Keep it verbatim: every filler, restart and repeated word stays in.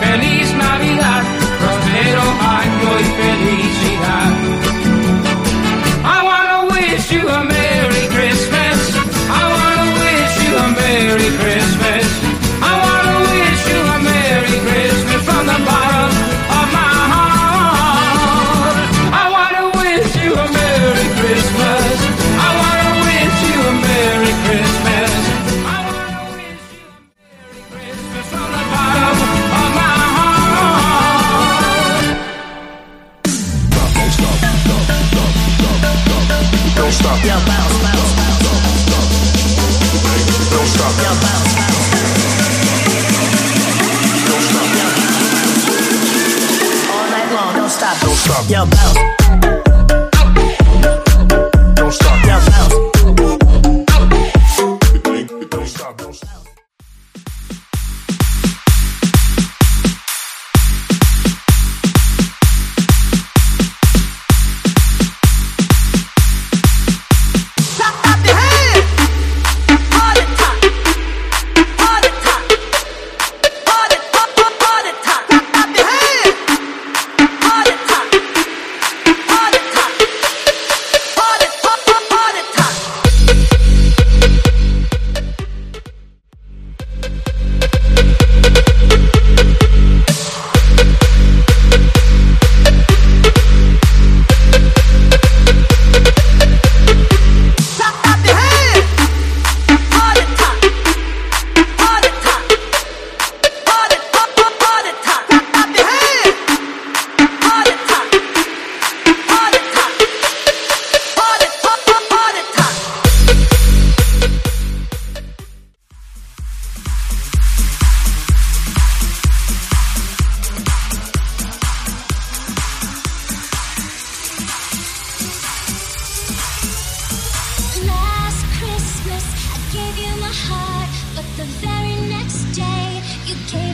feliz Navidad, próspero año y felicidad. I wanna wish you a Merry Christmas. I wanna wish you a Merry Christmas. I wanna wish you a Merry Christmas from the bottom of my heart. I wanna wish you a Merry Christmas. I wanna wish you a Merry Christmas. I wanna wish you a Merry Christmas from the bottom of my heart. Don't stop. Yo, bounce, bounce, bounce. Don't stop. Yo, bounce, bounce. Don't stop. Yo, bounce. All night long, don't stop. Don't stop. Yo, bounce. Don't stop. Yo, bounce. Don't stop. Don't stop. Gave you my heart, but the very next day you gave